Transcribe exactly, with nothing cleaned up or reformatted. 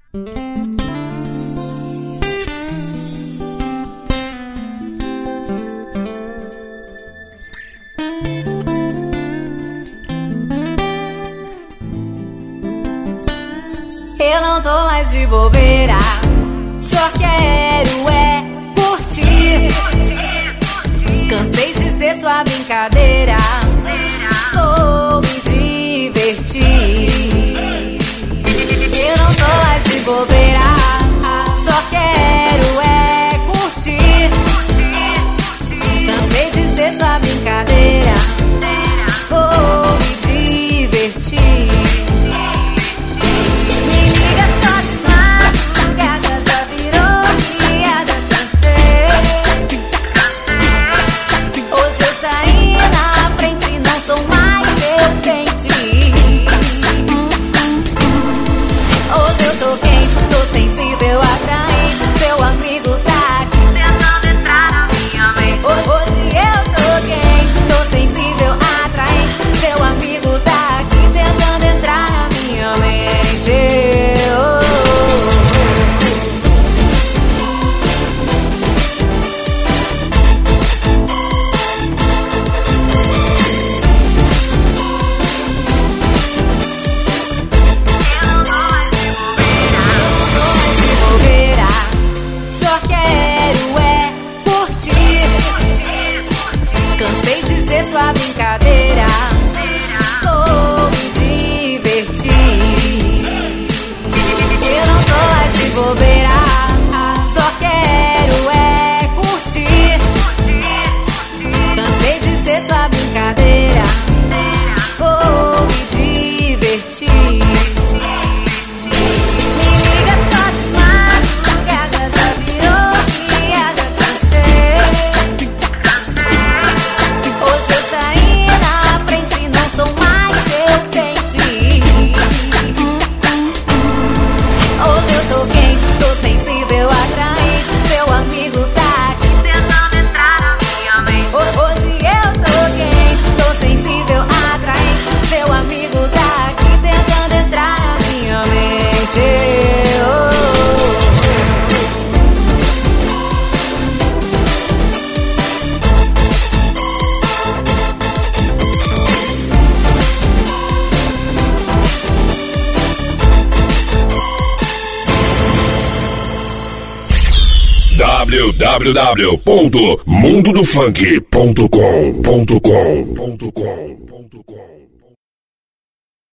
Eu não tô mais de bobeira, só quero é curtir. Cansei de ser sua brincadeira, vou me divertir. Eu não tô mais de bobeira, só quero é curtir. Cansei de ser sua brincadeira, vou me divertir. Cansei de ser sua brincadeira, vou me divertir. Eu não tô mais de bobeira, só quero é curtir. Cansei de ser sua brincadeira, vou me divertir. w w w ponto mundo do funk ponto com ponto com ponto com ponto com